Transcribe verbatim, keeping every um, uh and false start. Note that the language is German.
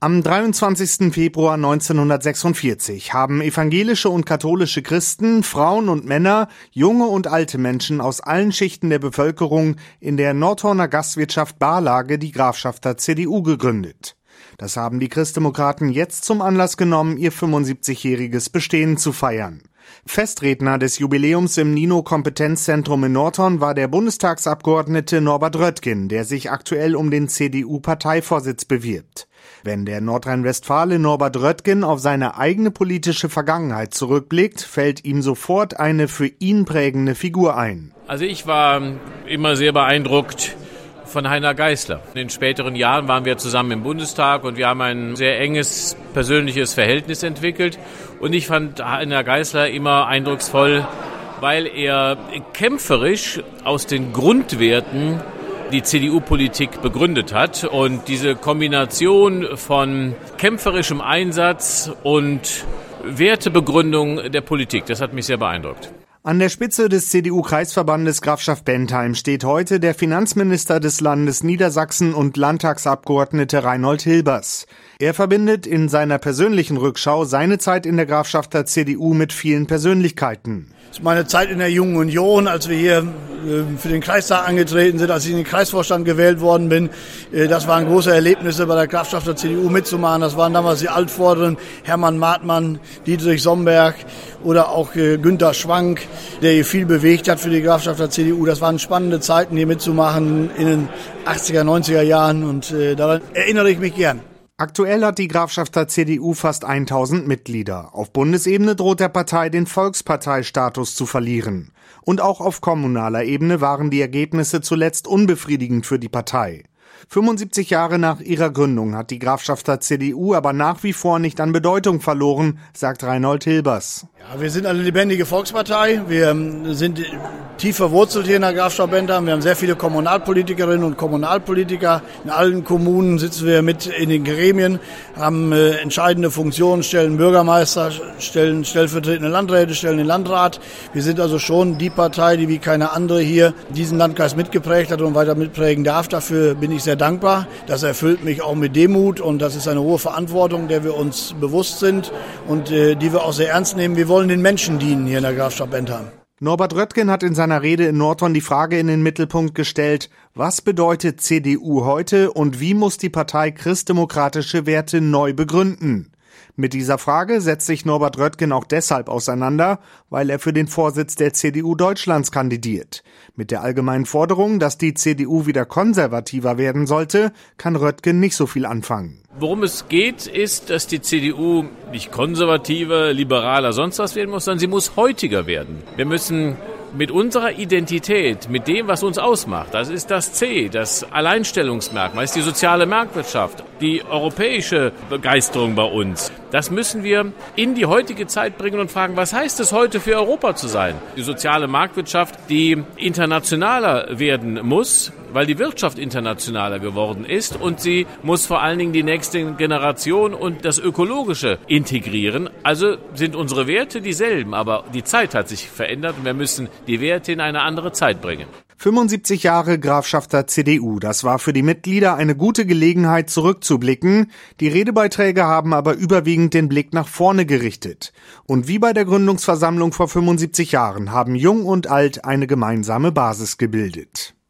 Am dreiundzwanzigsten Februar neunzehnhundertsechsundvierzig haben evangelische und katholische Christen, Frauen und Männer, junge und alte Menschen aus allen Schichten der Bevölkerung in der Nordhorner Gastwirtschaft Barlage die Grafschafter C D U gegründet. Das haben die Christdemokraten jetzt zum Anlass genommen, ihr fünfundsiebzigjähriges Bestehen zu feiern. Festredner des Jubiläums im Nino-Kompetenzzentrum in Nordhorn war der Bundestagsabgeordnete Norbert Röttgen, der sich aktuell um den C D U-Parteivorsitz bewirbt. Wenn der Nordrhein-Westfale Norbert Röttgen auf seine eigene politische Vergangenheit zurückblickt, fällt ihm sofort eine für ihn prägende Figur ein. Also ich war immer sehr beeindruckt von Heiner Geißler. In den späteren Jahren waren wir zusammen im Bundestag und wir haben ein sehr enges persönliches Verhältnis entwickelt. Und ich fand Heiner Geißler immer eindrucksvoll, weil er kämpferisch aus den Grundwerten die C D U-Politik begründet hat. Und diese Kombination von kämpferischem Einsatz und Wertebegründung der Politik, das hat mich sehr beeindruckt. An der Spitze des C D U-Kreisverbandes Grafschaft Bentheim steht heute der Finanzminister des Landes Niedersachsen und Landtagsabgeordnete Reinhold Hilbers. Er verbindet in seiner persönlichen Rückschau seine Zeit in der Grafschafter C D U mit vielen Persönlichkeiten. Das ist meine Zeit in der Jungen Union, als wir hier für den Kreistag angetreten sind, als ich in den Kreisvorstand gewählt worden bin. Das waren große Erlebnisse, bei der Grafschafter C D U mitzumachen. Das waren damals die Altvorderen, Hermann Martmann, Dietrich Somberg oder auch Günter Schwank, der hier viel bewegt hat für die Grafschafter C D U. Das waren spannende Zeiten, hier mitzumachen in den achtziger, neunziger Jahren und daran erinnere ich mich gern. Aktuell hat die Grafschafter C D U fast tausend Mitglieder. Auf Bundesebene droht der Partei den Volksparteistatus zu verlieren. Und auch auf kommunaler Ebene waren die Ergebnisse zuletzt unbefriedigend für die Partei. fünfundsiebzig Jahre nach ihrer Gründung hat die Grafschafter C D U aber nach wie vor nicht an Bedeutung verloren, sagt Reinhold Hilbers. Ja, wir sind eine lebendige Volkspartei. Wir sind tief verwurzelt hier in der Grafschaft Bentheim. Wir haben sehr viele Kommunalpolitikerinnen und Kommunalpolitiker. In allen Kommunen sitzen wir mit in den Gremien, haben äh, entscheidende Funktionen, stellen Bürgermeister, stellen stellvertretende Landräte, stellen den Landrat. Wir sind also schon die Partei, die wie keine andere hier diesen Landkreis mitgeprägt hat und weiter mitprägen darf. Dafür bin ich sehr dankbar. Das erfüllt mich auch mit Demut und das ist eine hohe Verantwortung, der wir uns bewusst sind und äh, die wir auch sehr ernst nehmen. Wir wollen den Menschen dienen hier in der Grafschaft Bentheim. Norbert Röttgen hat in seiner Rede in Nordhorn die Frage in den Mittelpunkt gestellt, was bedeutet C D U heute und wie muss die Partei christdemokratische Werte neu begründen? Mit dieser Frage setzt sich Norbert Röttgen auch deshalb auseinander, weil er für den Vorsitz der C D U Deutschlands kandidiert. Mit der allgemeinen Forderung, dass die C D U wieder konservativer werden sollte, kann Röttgen nicht so viel anfangen. Worum es geht, ist, dass die C D U nicht konservativer, liberaler, sonst was werden muss, sondern sie muss heutiger werden. Wir müssen mit unserer Identität, mit dem, was uns ausmacht, das ist das C, das Alleinstellungsmerkmal, das ist die soziale Marktwirtschaft, die europäische Begeisterung bei uns. Das müssen wir in die heutige Zeit bringen und fragen, was heißt es heute für Europa zu sein? Die soziale Marktwirtschaft, die internationaler werden muss, weil die Wirtschaft internationaler geworden ist und sie muss vor allen Dingen die nächste Generation und das Ökologische integrieren. Also sind unsere Werte dieselben, aber die Zeit hat sich verändert und wir müssen die Werte in eine andere Zeit bringen. fünfundsiebzig Jahre Grafschafter C D U, das war für die Mitglieder eine gute Gelegenheit zurückzublicken. Die Redebeiträge haben aber überwiegend den Blick nach vorne gerichtet. Und wie bei der Gründungsversammlung vor fünfundsiebzig Jahren haben Jung und Alt eine gemeinsame Basis gebildet.